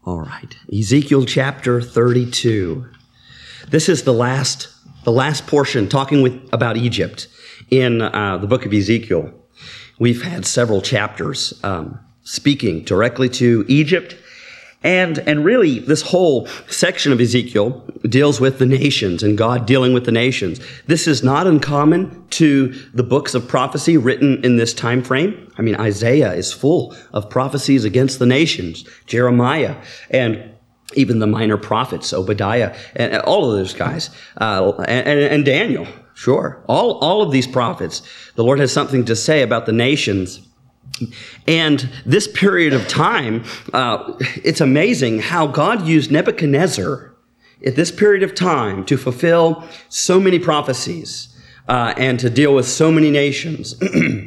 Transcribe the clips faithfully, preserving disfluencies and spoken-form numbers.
All right, Ezekiel chapter thirty-two. This is the last, the last portion talking with about Egypt in uh, the book of Ezekiel. We've had several chapters um, speaking directly to Egypt, and and really this whole section of Ezekiel deals with the nations and God dealing with the nations. This is not uncommon to the books of prophecy written in this time frame. I mean, Isaiah is full of prophecies against the nations, Jeremiah, and even the minor prophets, Obadiah, and all of those guys, uh, and, and Daniel, sure. All, all of these prophets, the Lord has something to say about the nations. And this period of time, uh, it's amazing how God used Nebuchadnezzar at this period of time to fulfill so many prophecies uh, and to deal with so many nations.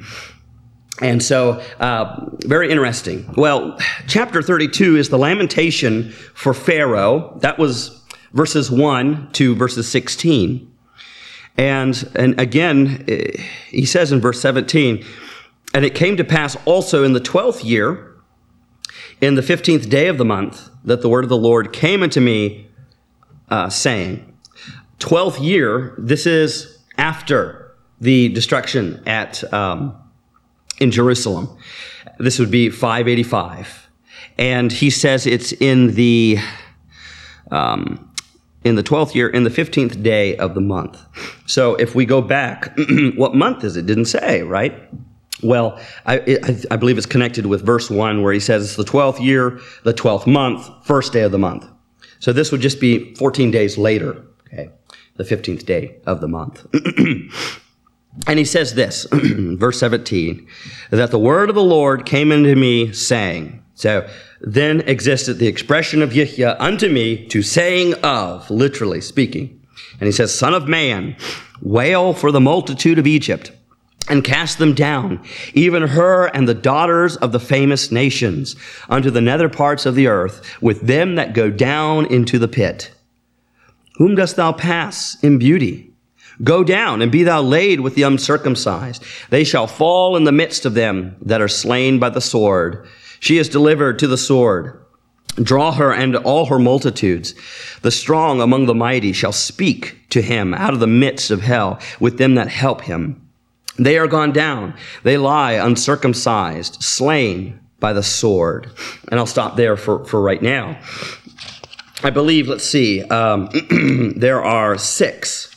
And so, uh, very interesting. Well, chapter thirty-two is the lamentation for Pharaoh. That was verses one to verses sixteen. And, and again, he says in verse seventeen, "And it came to pass also in the twelfth year, in the fifteenth day of the month, that the word of the Lord came unto me, uh, saying," twelfth year, this is after the destruction at um, in Jerusalem. This would be five eighty-five. And he says it's in the um, in the twelfth year, in the fifteenth day of the month. So if we go back, what month is it? Didn't say, right? Well, I, I, I believe it's connected with verse one where he says it's the twelfth year, the twelfth month, first day of the month. So this would just be fourteen days later, okay, the fifteenth day of the month. And he says this, verse seventeen, that the word of the Lord came unto me saying, so then existed the expression of Yahweh unto me to saying of, literally speaking. And he says, "Son of man, wail for the multitude of Egypt, and cast them down, even her and the daughters of the famous nations, unto the nether parts of the earth, with them that go down into the pit. Whom dost thou pass in beauty? Go down, and be thou laid with the uncircumcised. They shall fall in the midst of them that are slain by the sword. She is delivered to the sword. Draw her and all her multitudes. The strong among the mighty shall speak to him out of the midst of hell, with them that help him. They are gone down. They lie uncircumcised, slain by the sword." And I'll stop there for, for right now. I believe, let's see, um, there are six,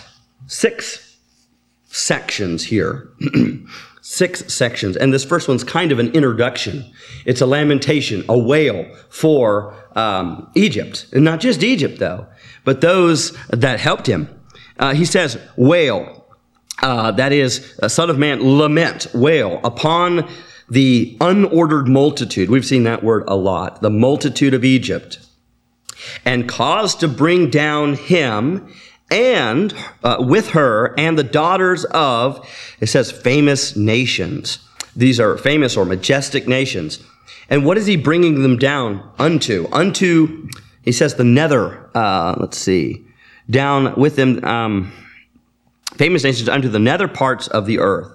six sections here. Six sections. And this first one's kind of an introduction. It's a lamentation, a wail for um, Egypt. And not just Egypt, though, but those that helped him. Uh, he says, wail. Uh, that is, uh, son of man, lament, wail upon the unordered multitude. We've seen that word a lot. The multitude of Egypt. And cause to bring down him and uh, with her and the daughters of, it says, famous nations. These are famous or majestic nations. And what is he bringing them down unto? Unto, he says, the nether, uh, let's see, down with them, um, famous nations unto the nether parts of the earth.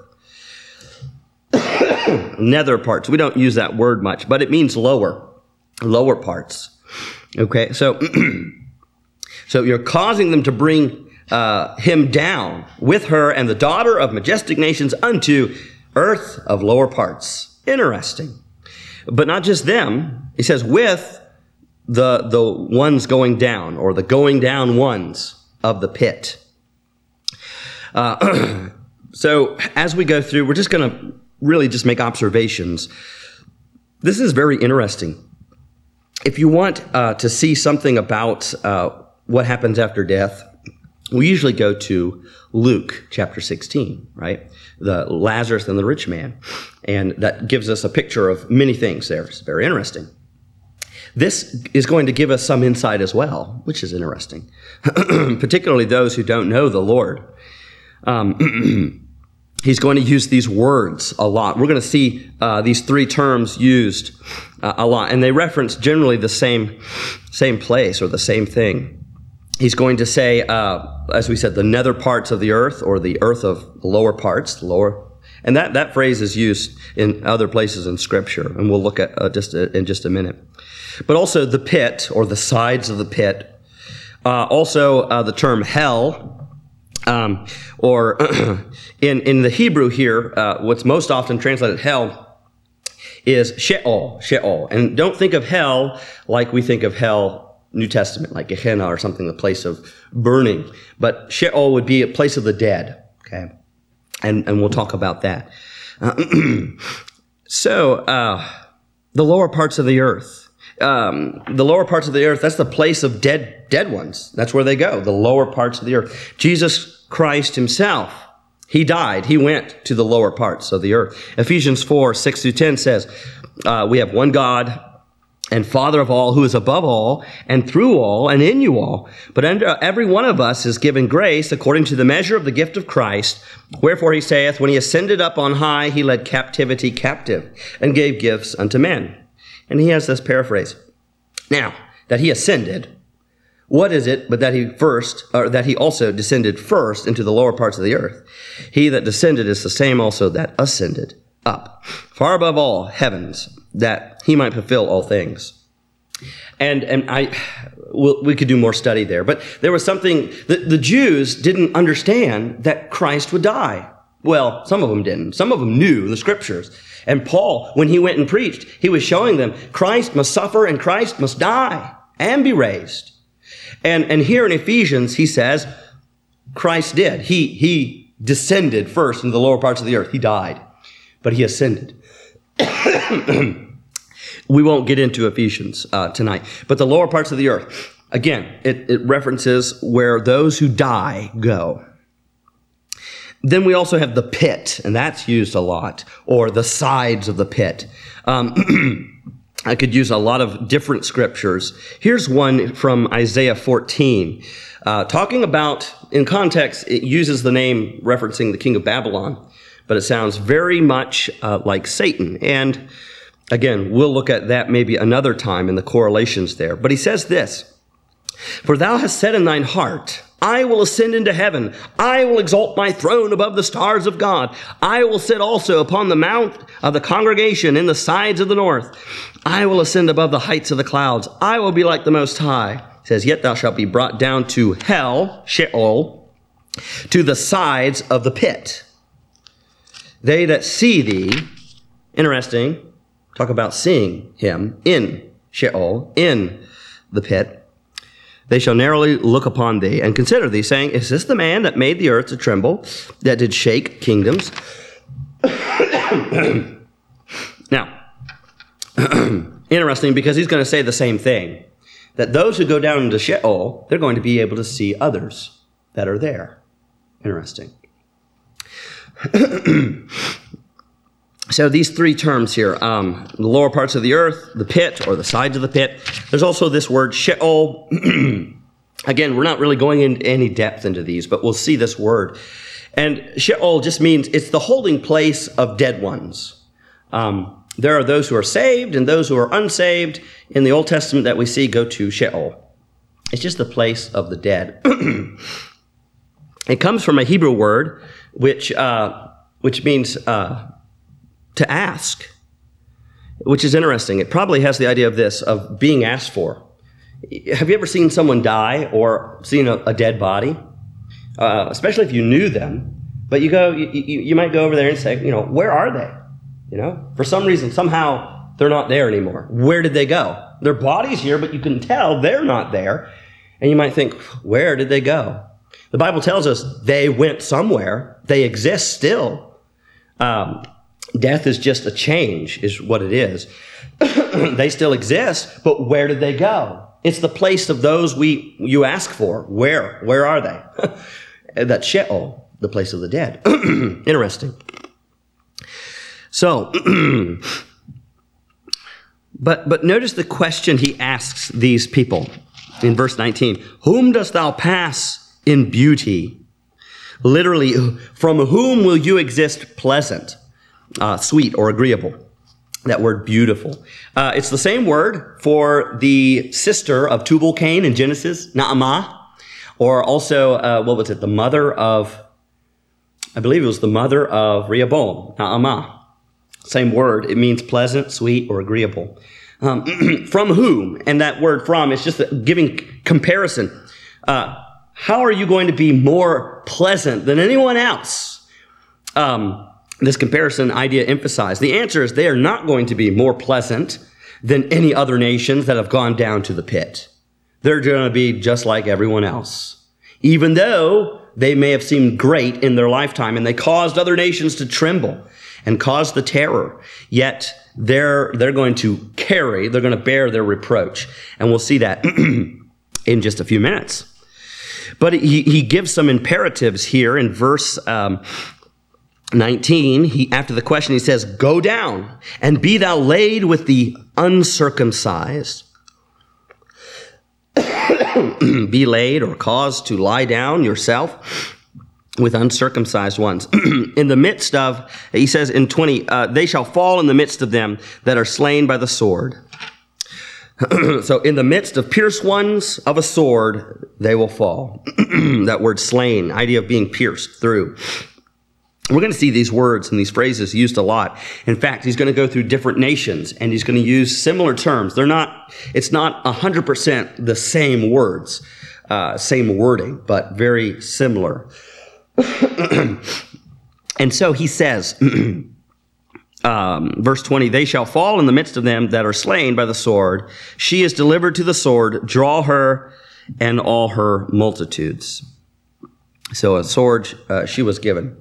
Nether parts. We don't use that word much, but it means lower, lower parts. Okay, so so you're causing them to bring uh, him down with her and the daughter of majestic nations unto earth of lower parts. Interesting. But not just them. He says with the the ones going down, or the going down ones of the pit. Uh, so as we go through, we're just going to really just make observations. This is very interesting. If you want uh, to see something about uh, what happens after death, we usually go to Luke chapter sixteen, right? The Lazarus and the rich man. And that gives us a picture of many things there. It's very interesting. This is going to give us some insight as well, which is interesting, particularly those who don't know the Lord. Um, he's going to use these words a lot. We're going to see uh, these three terms used uh, a lot, and they reference generally the same same place or the same thing. He's going to say, uh, as we said, the nether parts of the earth, or the earth of the lower parts, the lower, And that, that phrase is used in other places in Scripture, and we'll look at uh, just a, in just a minute. But also the pit, or the sides of the pit. Uh, also uh, the term hell, um, or in, in the Hebrew here, uh, what's most often translated hell is Sheol, Sheol. And don't think of hell like we think of hell, New Testament, like Gehenna or something, the place of burning. But Sheol would be a place of the dead, okay? And, and we'll talk about that. Uh, so, uh, the lower parts of the earth. Um, the lower parts of the earth, that's the place of dead, dead ones. That's where they go, the lower parts of the earth. Jesus Christ himself, he died. He went to the lower parts of the earth. Ephesians four, six through ten says, uh, we have one God and Father of all, who is above all and through all and in you all. But under every one of us is given grace according to the measure of the gift of Christ. Wherefore he saith, when he ascended up on high, he led captivity captive and gave gifts unto men. And he has this paraphrase. Now, that he ascended, what is it but that he first, or that he also descended first into the lower parts of the earth? He that descended is the same also that ascended up, far above all heavens, that he might fulfill all things. And and I, we'll, we could do more study there, but there was something, the, the Jews didn't understand that Christ would die. Well, some of them didn't. Some of them knew the Scriptures. And Paul, when he went and preached, he was showing them Christ must suffer and Christ must die and be raised. And, and here in Ephesians, he says, Christ did. He, he descended first into the lower parts of the earth. He died, but he ascended. We won't get into Ephesians uh, tonight, but the lower parts of the earth, again, it, it references where those who die go. Then we also have the pit, and that's used a lot, or the sides of the pit. Um, I could use a lot of different scriptures. Here's one from Isaiah fourteen, uh, talking about, in context, it uses the name referencing the king of Babylon, but it sounds very much uh, like Satan. And again, we'll look at that maybe another time in the correlations there. But he says this, for thou hast said in thine heart, I will ascend into heaven. I will exalt my throne above the stars of God. I will sit also upon the mount of the congregation in the sides of the north. I will ascend above the heights of the clouds. I will be like the Most High. It says, yet thou shalt be brought down to hell, Sheol, to the sides of the pit. They that see thee, interesting, talk about seeing him in Sheol, in the pit. They shall narrowly look upon thee and consider thee, saying, is this the man that made the earth to tremble, that did shake kingdoms? Now, interesting, because he's going to say the same thing, that those who go down into Sheol, they're going to be able to see others that are there. Interesting. So these three terms here, um, the lower parts of the earth, the pit, or the sides of the pit. There's also this word Sheol. Again, we're not really going into any depth into these, but we'll see this word. And Sheol just means it's the holding place of dead ones. Um, there are those who are saved and those who are unsaved in the Old Testament that we see go to Sheol. It's just the place of the dead. It comes from a Hebrew word, which uh, which means uh, to ask, which is interesting. It probably has the idea of this, of being asked for. Have you ever seen someone die or seen a, a dead body? Uh, especially if you knew them, but you go, you, you, you might go over there and say, you know, where are they? You know, for some reason, somehow they're not there anymore. Where did they go? Their body's here, but you can tell they're not there. And you might think, where did they go? The Bible tells us they went somewhere. They exist still. Um, death is just a change, is what it is. They still exist, but where did they go? It's the place of those we you ask for. Where? Where are they? That's Sheol, the place of the dead. Interesting. So, but but notice the question he asks these people in verse nineteen. Whom dost thou pass in beauty? Literally, from whom will you exist pleasant, uh, sweet, or agreeable? That word beautiful. Uh, it's the same word for the sister of Tubal-Cain in Genesis, Naamah, or also, uh, what was it, the mother of I believe it was the mother of Rehoboam, Naamah. Same word. It means pleasant, sweet, or agreeable. Um, from whom? And that word from is just giving comparison. Uh, how are you going to be more pleasant than anyone else? Um, this comparison idea emphasized. The answer is they are not going to be more pleasant than any other nations that have gone down to the pit. They're going to be just like everyone else. Even though they may have seemed great in their lifetime and they caused other nations to tremble and caused the terror, yet they're, they're going to carry, they're going to bear their reproach. And we'll see that in just a few minutes. But he, he gives some imperatives here in verse um, nineteen. He, after the question, he says, "Go down and be thou laid with the uncircumcised." Be laid or caused to lie down yourself with uncircumcised ones. In the midst of, he says in twenty, uh, they shall fall in the midst of them that are slain by the sword. So in the midst of pierced ones of a sword, they will fall. That word slain, idea of being pierced through. We're going to see these words and these phrases used a lot. In fact, he's going to go through different nations and he's going to use similar terms. They're not, it's not one hundred percent the same words, uh, same wording, but very similar. And so he says, um, verse twenty, they shall fall in the midst of them that are slain by the sword. She is delivered to the sword. Draw her and all her multitudes. So a sword uh, she was given.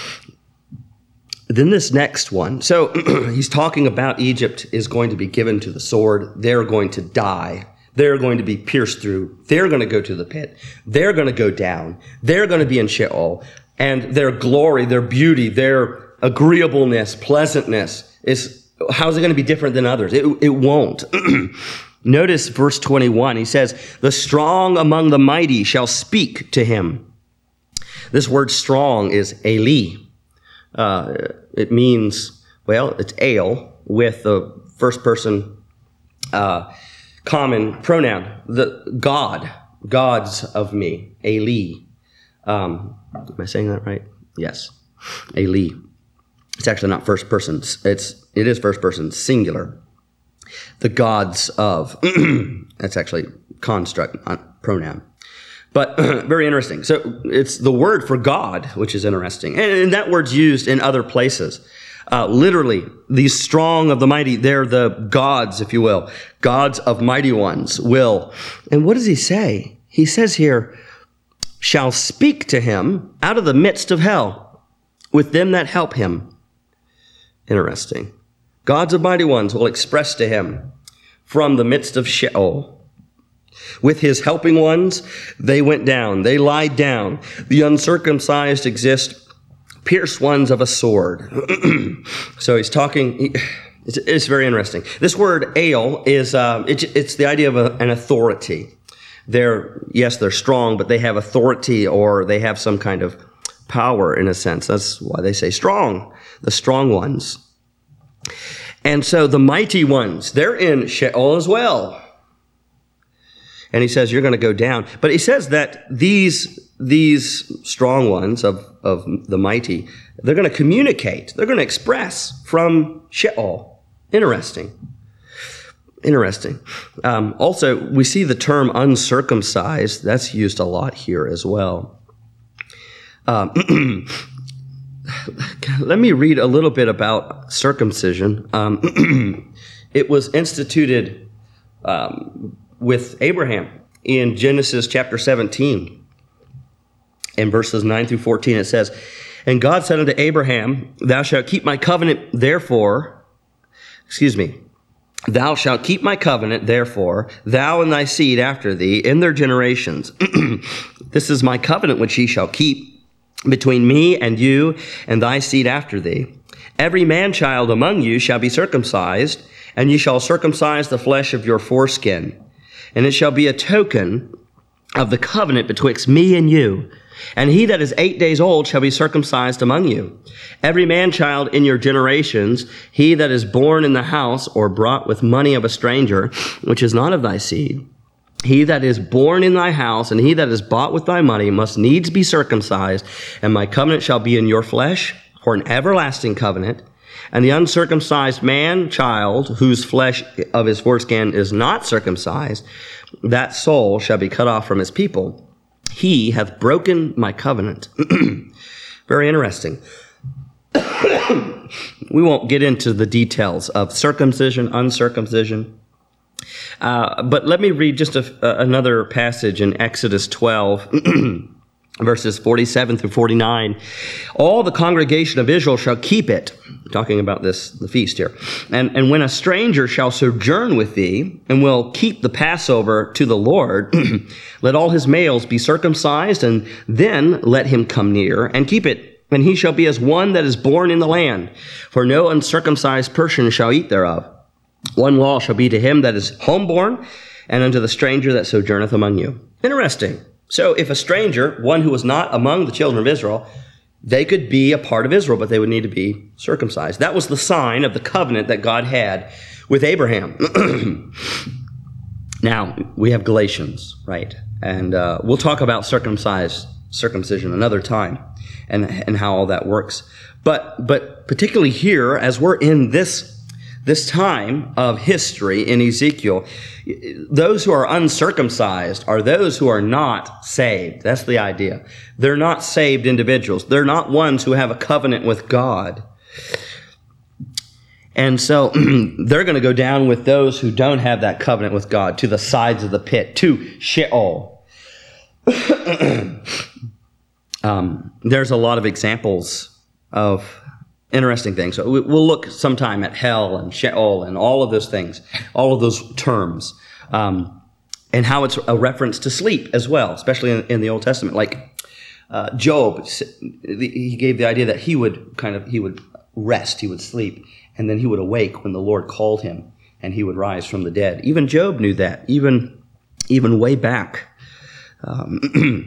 Then this next one. So he's talking about Egypt is going to be given to the sword. They're going to die. They're going to be pierced through. They're going to go to the pit. They're going to go down. They're going to be in Sheol. And their glory, their beauty, their agreeableness, pleasantness is, how's it going to be different than others? It, it won't. Notice verse twenty-one. He says, the strong among the mighty shall speak to him. This word strong is Eli. Uh, it means, well, it's ale with the first person uh, common pronoun, the God, gods of me, Eli. Um, am I saying that right? Yes, Eli. It's actually not first person. It's it is first person singular. The gods of. That's actually construct, not pronoun. But very interesting. So it's the word for God, which is interesting. And, and that word's used in other places. Uh, literally, these strong of the mighty, they're the gods, if you will. Gods of mighty ones will. And what does he say? He says here, shall speak to him out of the midst of hell with them that help him. Interesting. Gods of mighty ones will express to him from the midst of Sheol. With his helping ones, they went down. They lied down. The uncircumcised exist, pierced ones of a sword. So he's talking, it's, it's very interesting. This word ale is, uh, it, it's the idea of a, an authority. They're, yes, they're strong, but they have authority or they have some kind of power in a sense. That's why they say strong, the strong ones. And so the mighty ones, they're in Sheol as well. And he says, you're going to go down. But he says that these, these strong ones of, of the mighty, they're going to communicate. They're going to express from Sheol. Interesting. Interesting. Um, also, we see the term uncircumcised. That's used a lot here as well. Um, let me read a little bit about circumcision. Um, it was instituted um, with Abraham in Genesis chapter seventeen. In verses nine through fourteen, it says, and God said unto Abraham, thou shalt keep my covenant, therefore, excuse me, thou shalt keep my covenant, therefore, thou and thy seed after thee in their generations. This is my covenant which ye shall keep between me and you and thy seed after thee. Every man-child among you shall be circumcised, and ye shall circumcise the flesh of your foreskin. And it shall be a token of the covenant betwixt me and you. And he that is eight days old shall be circumcised among you. Every man-child in your generations, he that is born in the house or brought with money of a stranger, which is not of thy seed, He that is born in thy house, and he that is bought with thy money, must needs be circumcised, and my covenant shall be in your flesh for an everlasting covenant. And the uncircumcised man, child, whose flesh of his foreskin is not circumcised, that soul shall be cut off from his people. He hath broken my covenant. Very interesting. We won't get into the details of circumcision, uncircumcision. Uh, but let me read just a, uh, another passage in Exodus twelve, verses forty-seven through forty-nine. All the congregation of Israel shall keep it, talking about this, the feast here. And, and when a stranger shall sojourn with thee, and will keep the Passover to the Lord, let all his males be circumcised, and then let him come near and keep it. And he shall be as one that is born in the land, for no uncircumcised person shall eat thereof. One law shall be to him that is homeborn, and unto the stranger that sojourneth among you. Interesting. So if a stranger, one who was not among the children of Israel, they could be a part of Israel, but they would need to be circumcised. That was the sign of the covenant that God had with Abraham. Now, we have Galatians, right? And uh, we'll talk about circumcised circumcision another time and, and how all that works. But, but particularly here, as we're in this This time of history in Ezekiel, those who are uncircumcised are those who are not saved. That's the idea. They're not saved individuals. They're not ones who have a covenant with God. And so they're going to go down with those who don't have that covenant with God to the sides of the pit, to Sheol. um, there's a lot of examples of interesting things. So we'll look sometime at hell and Sheol and all of those things, all of those terms, um, and how it's a reference to sleep as well, especially in, in the Old Testament. Like uh, Job, he gave the idea that he would kind of, he would rest, he would sleep, and then he would awake when the Lord called him, and he would rise from the dead. Even Job knew that, even, even way back. Um,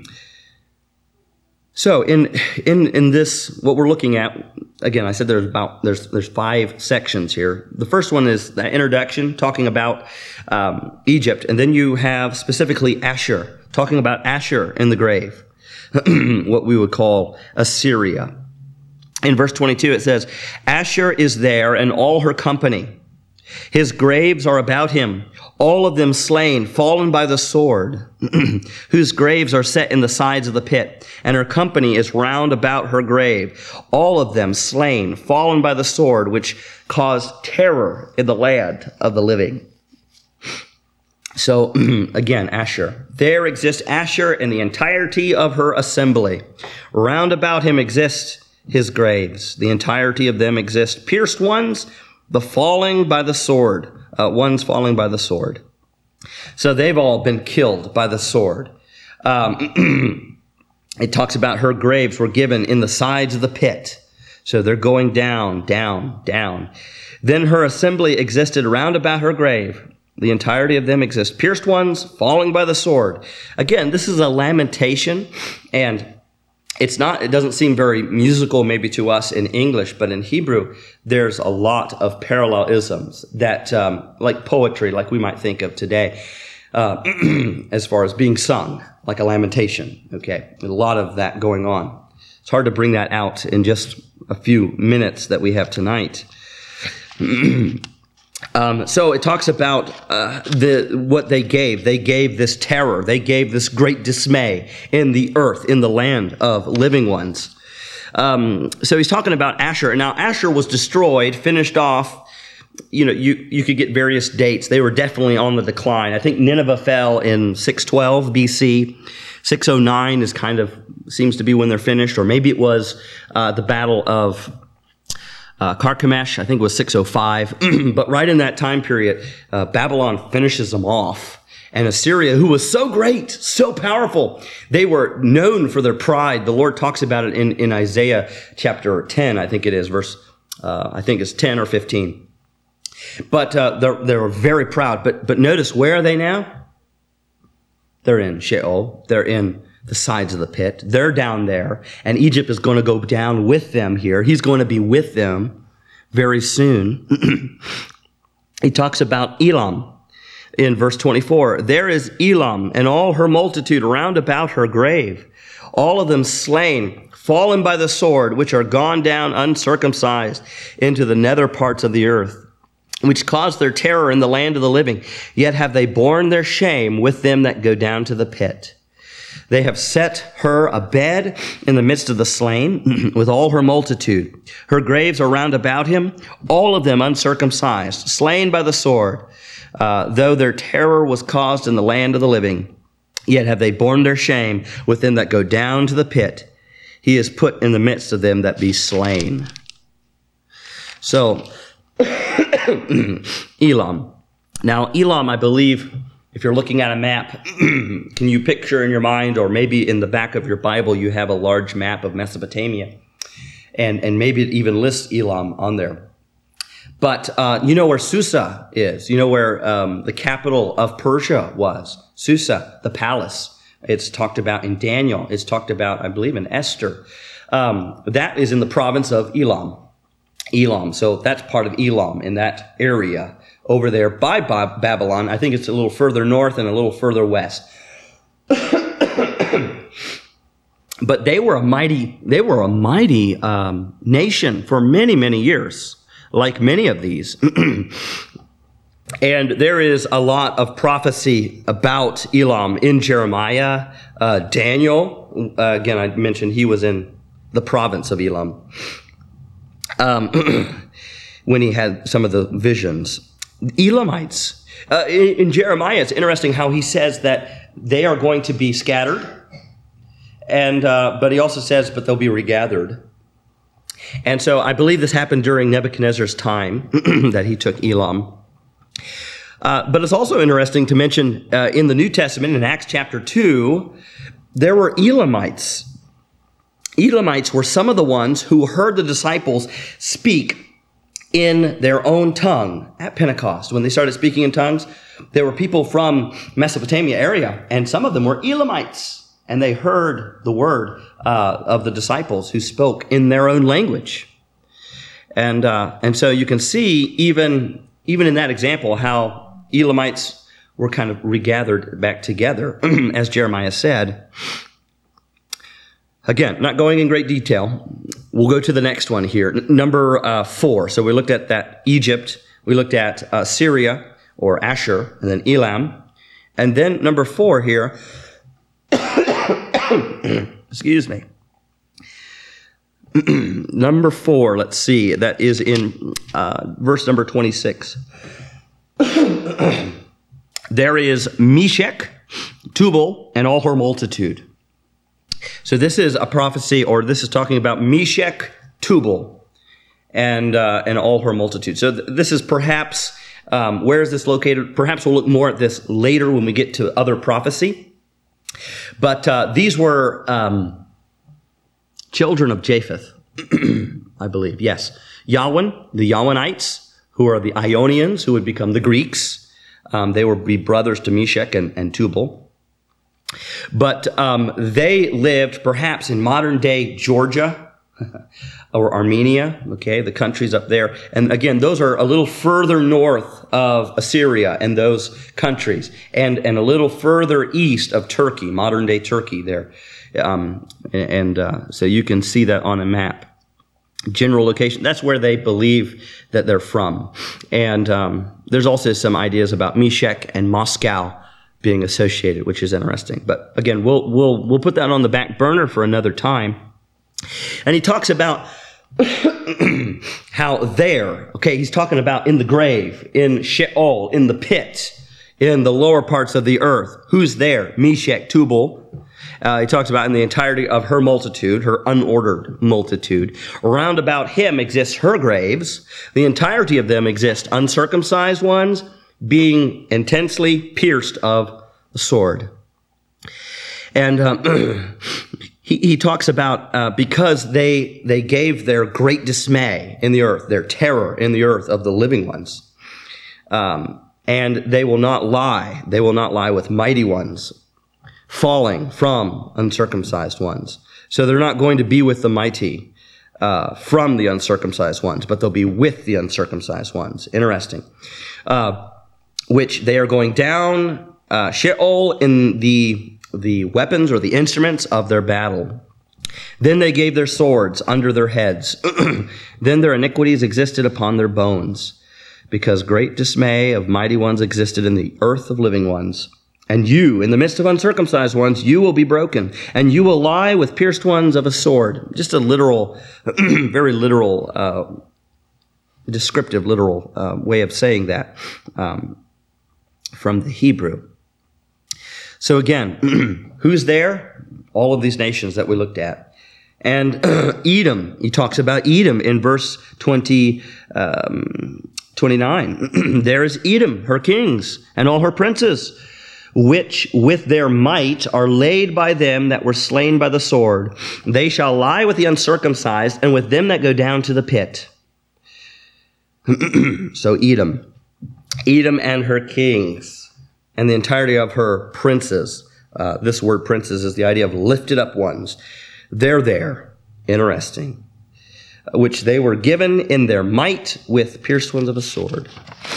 So in in in this, what we're looking at, again, I said there's about there's there's five sections here. The first one is the introduction, talking about um, Egypt, and then you have specifically Asher, talking about Asher in the grave, what we would call Assyria. In verse twenty-two, it says, "Asher is there, and all her company. His graves are about him, all of them slain, fallen by the sword, whose graves are set in the sides of the pit, and her company is round about her grave, all of them slain, fallen by the sword, which caused terror in the land of the living." So, again, Asher. There exists Asher in the entirety of her assembly. Round about him exist his graves. The entirety of them exist. Pierced ones, the falling by the sword, uh, ones falling by the sword. So they've all been killed by the sword. Um, it talks about her graves were given in the sides of the pit. So they're going down, down, down. Then her assembly existed round about her grave. The entirety of them exist. Pierced ones, falling by the sword. Again, this is a lamentation, and It's not, it doesn't seem very musical maybe to us in English, but in Hebrew, there's a lot of parallelisms that, um, like poetry, like we might think of today, uh, as far as being sung, like a lamentation, okay? A lot of that going on. It's hard to bring that out in just a few minutes that we have tonight. Um, so it talks about uh, the what they gave. They gave this terror. They gave this great dismay in the earth, in the land of living ones. Um, so he's talking about Asher. Now, Asher was destroyed, finished off. You know, you, you could get various dates. They were definitely on the decline. I think Nineveh fell in six twelve B C. six oh nine is kind of, seems to be when they're finished. Or maybe it was uh, the Battle of Uh, Carchemish, I think it was six oh five. But right in that time period, uh, Babylon finishes them off. And Assyria, who was so great, so powerful, they were known for their pride. The Lord talks about it in, in Isaiah chapter ten, I think it is, verse, uh, I think it's ten or fifteen. But uh, they're, they're very proud. But, but notice, where are they now? They're in Sheol. They're in the sides of the pit. They're down there, and Egypt is going to go down with them here. He's going to be with them very soon. He talks about Elam. in verse twenty-four, there is Elam and all her multitude round about her grave, all of them slain, fallen by the sword, which are gone down uncircumcised into the nether parts of the earth, which caused their terror in the land of the living. Yet have they borne their shame with them that go down to the pit. They have set her a bed in the midst of the slain with all her multitude. Her graves are round about him, all of them uncircumcised, slain by the sword, uh, though their terror was caused in the land of the living. Yet have they borne their shame with them that go down to the pit. He is put in the midst of them that be slain. So, Elam. Now, Elam, I believe, if you're looking at a map, can you picture in your mind, or maybe in the back of your Bible, you have a large map of Mesopotamia, and, and maybe it even lists Elam on there. But uh, you know where Susa is. You know where um, the capital of Persia was. Susa, the palace. It's talked about in Daniel. It's talked about, I believe, in Esther. Um, that is in the province of Elam. Elam. So that's part of Elam in that area over there by Babylon. I think it's a little further north and a little further west. But they were a mighty, they were a mighty um, nation for many, many years, like many of these. And there is a lot of prophecy about Elam in Jeremiah, uh, Daniel. Uh, again, I mentioned he was in the province of Elam um, when he had some of the visions. Elamites. Uh, in, in Jeremiah, it's interesting how he says that they are going to be scattered, and uh, but he also says, but they'll be regathered. And so I believe this happened during Nebuchadnezzar's time that he took Elam. Uh, but it's also interesting to mention uh, in the New Testament, in Acts chapter two, there were Elamites. Elamites were some of the ones who heard the disciples speak in their own tongue at Pentecost. When they started speaking in tongues, there were people from Mesopotamia area, and some of them were Elamites, and they heard the word uh, of the disciples who spoke in their own language. And uh, and so you can see even even in that example how Elamites were kind of regathered back together, as Jeremiah said. Again, not going in great detail. We'll go to the next one here, N- number uh, four. So we looked at that Egypt, we looked at uh, Syria or Asher, and then Elam. And then number four here, excuse me. Number four, let's see, that is in uh, verse number twenty-six. There is Meshech, Tubal, and all her multitude. So this is a prophecy, or this is talking about Meshech, Tubal, and uh, and all her multitude. So th- this is perhaps, um, where is this located? Perhaps we'll look more at this later when we get to other prophecy. But uh, these were um, children of Japheth, I believe. Yes. Yawan, the Yawanites, who are the Ionians, who would become the Greeks. Um, they would be brothers to Meshech and, and Tubal. But um, they lived perhaps in modern-day Georgia or Armenia, okay, the countries up there. And again, those are a little further north of Assyria and those countries, and, and a little further east of Turkey, modern-day Turkey there. Um, and uh, so you can see that on a map. General location, that's where they believe that they're from. And um, there's also some ideas about Meshech and Moscow being associated, which is interesting. But again, we'll we'll we'll put that on the back burner for another time. And he talks about how there, okay, he's talking about in the grave, in Sheol, in the pit, in the lower parts of the earth. Who's there? Meshech, Tubal. Uh, he talks about in the entirety of her multitude, her unordered multitude. Around about him exists her graves. The entirety of them exist uncircumcised ones, being intensely pierced of the sword. And um, he, he talks about uh, because they they gave their great dismay in the earth, their terror in the earth of the living ones. Um, and they will not lie. They will not lie with mighty ones, falling from uncircumcised ones. So they're not going to be with the mighty uh, from the uncircumcised ones, but they'll be with the uncircumcised ones. Interesting. Uh, which they are going down uh, Sheol in the, the weapons or the instruments of their battle. Then they gave their swords under their heads. Then their iniquities existed upon their bones, because great dismay of mighty ones existed in the earth of living ones. And you, in the midst of uncircumcised ones, you will be broken, and you will lie with pierced ones of a sword. Just a literal, very literal, uh, descriptive, literal uh, way of saying that um, from the Hebrew. So again, who's there? All of these nations that we looked at. And Edom, he talks about Edom in verse twenty, um, twenty-nine. There is Edom, her kings, and all her princes, which with their might are laid by them that were slain by the sword. They shall lie with the uncircumcised, and with them that go down to the pit. So Edom, Edom and her kings, and the entirety of her princes. Uh, this word princes is the idea of lifted up ones. They're there. Interesting. Which they were given in their might with pierced ones of a sword.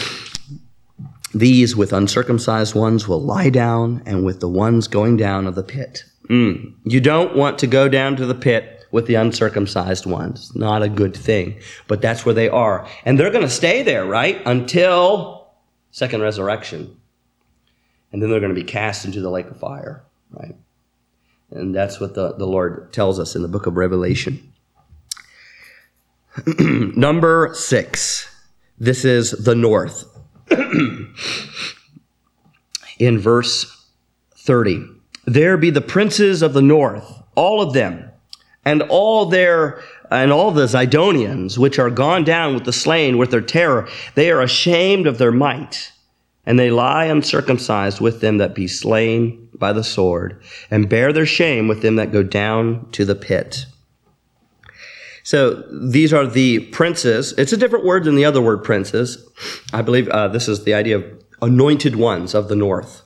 These with uncircumcised ones will lie down, and with the ones going down of the pit. Mm. You don't want to go down to the pit with the uncircumcised ones. Not a good thing. But that's where they are. And they're going to stay there, right? Until second resurrection. And then they're going to be cast into the lake of fire, right? And that's what the, the Lord tells us in the book of Revelation. Number six. This is the north. In verse thirty. There be the princes of the north, all of them, and all their and all the Zidonians, which are gone down with the slain with their terror. They are ashamed of their might. And they lie uncircumcised with them that be slain by the sword, and bear their shame with them that go down to the pit. So these are the princes. It's a different word than the other word princes. I believe uh, this is the idea of anointed ones of the north.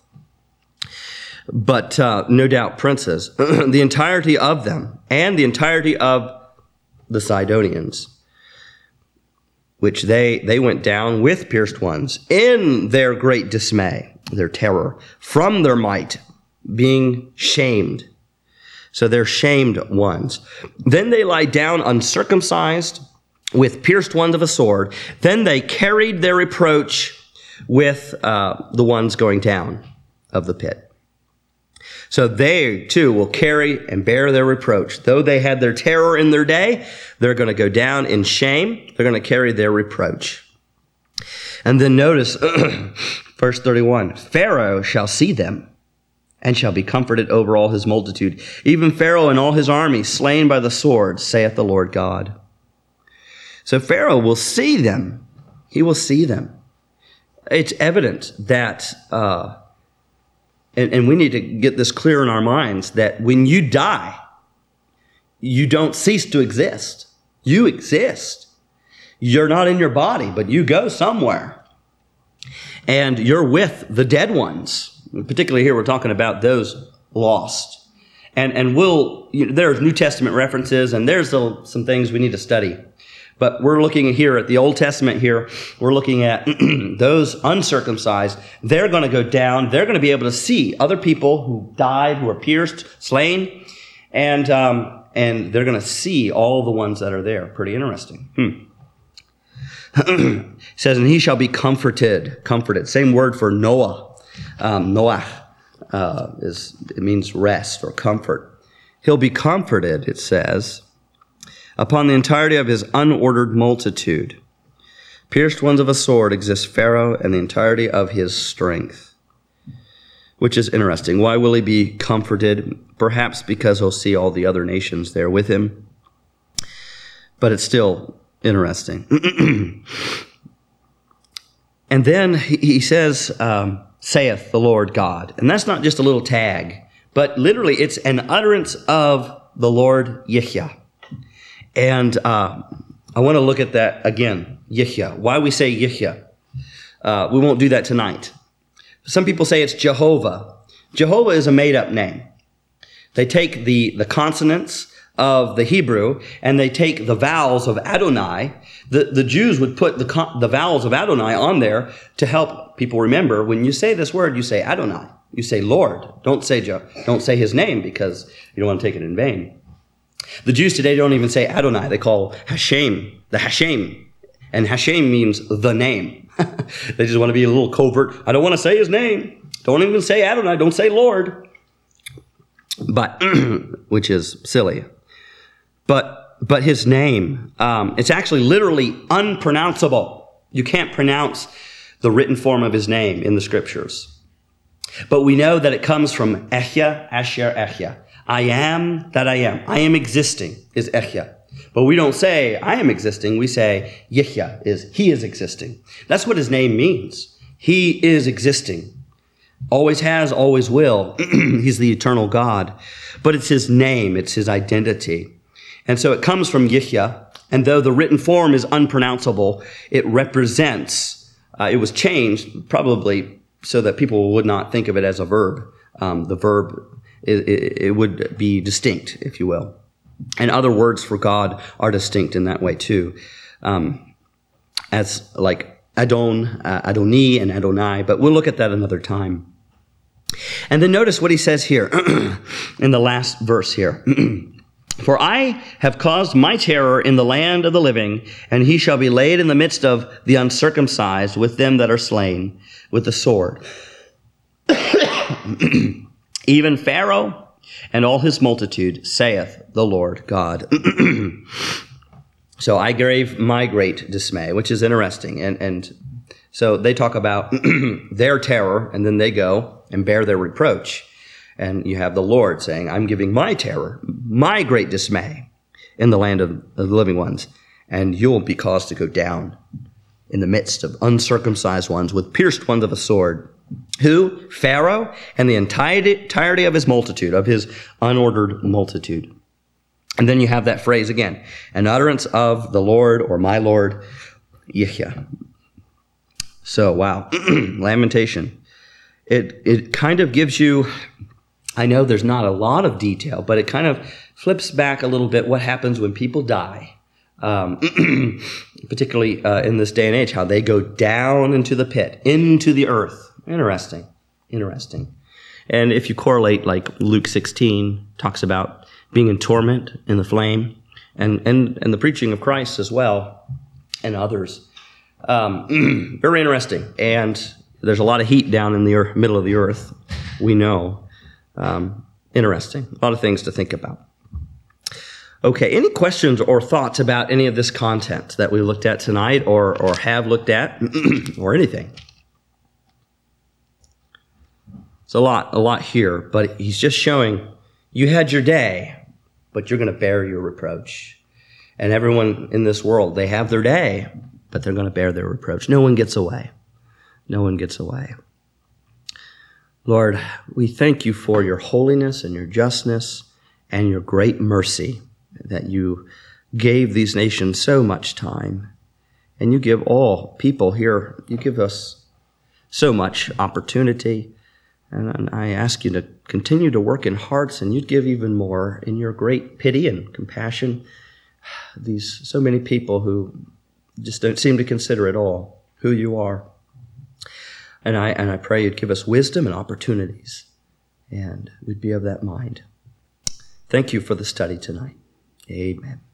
But uh, no doubt princes. The entirety of them, and the entirety of the Sidonians, which they, they went down with pierced ones in their great dismay, their terror, from their might, being shamed. So they're shamed ones. Then they lie down uncircumcised with pierced ones of a sword. Then they carried their reproach with uh, the ones going down of the pit. So they, too, will carry and bear their reproach. Though they had their terror in their day, they're going to go down in shame. They're going to carry their reproach. And then notice, verse thirty-one, Pharaoh shall see them and shall be comforted over all his multitude. Even Pharaoh and all his army slain by the sword, saith the Lord God. So Pharaoh will see them. He will see them. It's evident that... Uh, And, and we need to get this clear in our minds that when you die, you don't cease to exist. You exist. You're not in your body, but you go somewhere. And you're with the dead ones. Particularly here, we're talking about those lost. And and we'll, you know, there's New Testament references, and there's little, some things we need to study. But we're looking here at the Old Testament here. We're looking at those uncircumcised. They're going to go down. They're going to be able to see other people who died, who were pierced, slain. And um, and they're going to see all the ones that are there. Pretty interesting. Hmm. It says, and he shall be comforted. Comforted. Same word for Noah. Um, Noah uh, is, it means rest or comfort. He'll be comforted, it says, upon the entirety of his unordered multitude. Pierced ones of a sword exists Pharaoh and the entirety of his strength. Which is interesting. Why will he be comforted? Perhaps because he'll see all the other nations there with him. But it's still interesting. And then he says, um, saith the Lord God. And that's not just a little tag, but literally it's an utterance of the Lord Yahweh. And uh, I want to look at that again, Yahweh. Why we say Yahweh. Uh, we won't do that tonight. Some people say it's Jehovah. Jehovah is a made-up name. They take the, the consonants of the Hebrew, and they take the vowels of Adonai. The, the Jews would put the, the vowels of Adonai on there to help people remember. When you say this word, you say Adonai. You say Lord. Don't say don't say his name, because you don't want to take it in vain. The Jews today don't even say Adonai. They call Hashem, the Hashem. And Hashem means the name. They just want to be a little covert. I don't want to say his name. Don't even say Adonai. Don't say Lord. But, which is silly. But, but his name, um, it's actually literally unpronounceable. You can't pronounce the written form of his name in the scriptures. But we know that it comes from Ehya, Asher, Ehya. I am that I am. I am existing is Ehya. But we don't say, I am existing. We say, Yihya is, he is existing. That's what his name means. He is existing. Always has, always will. He's the eternal God. But it's his name. It's his identity. And so it comes from Yihya. And though the written form is unpronounceable, it represents, uh, it was changed probably so that people would not think of it as a verb. Um, the verb, it, it, it would be distinct, if you will. And other words for God are distinct in that way too, um, as like Adon, uh, Adoni, and Adonai. But we'll look at that another time. And then notice what he says here in the last verse here. For I have caused my terror in the land of the living, and he shall be laid in the midst of the uncircumcised with them that are slain with the sword. Even Pharaoh and all his multitude, saith the Lord God. So I gave my great dismay, which is interesting. And, and so they talk about their terror, and then they go and bear their reproach. And you have the Lord saying, I'm giving my terror, my great dismay in the land of the living ones, and you'll be caused to go down in the midst of uncircumcised ones with pierced ones of a sword. Who? Pharaoh and the entirety of his multitude, of his unordered multitude. And then you have that phrase again, an utterance of the Lord or my Lord, Yihya. So, wow, lamentation. It, it kind of gives you, I know there's not a lot of detail, but it kind of flips back a little bit what happens when people die. Um, particularly uh, in this day and age, how they go down into the pit, into the earth. Interesting. Interesting. And if you correlate, like Luke sixteen talks about being in torment in the flame, and, and, and the preaching of Christ as well, and others. Um, very interesting. And there's a lot of heat down in the earth, middle of the earth, we know. Um, interesting. A lot of things to think about. Okay, any questions or thoughts about any of this content that we looked at tonight, or, or have looked at, or anything? It's a lot, a lot here, but he's just showing you had your day, but you're going to bear your reproach. And everyone in this world, they have their day, but they're going to bear their reproach. No one gets away. No one gets away. Lord, we thank you for your holiness and your justness and your great mercy, that you gave these nations so much time. And you give all people here, you give us so much opportunity. And I ask you to continue to work in hearts, and you'd give even more in your great pity and compassion. These so many people who just don't seem to consider at all who you are. And I and I pray you'd give us wisdom and opportunities, and we'd be of that mind. Thank you for the study tonight. Amen.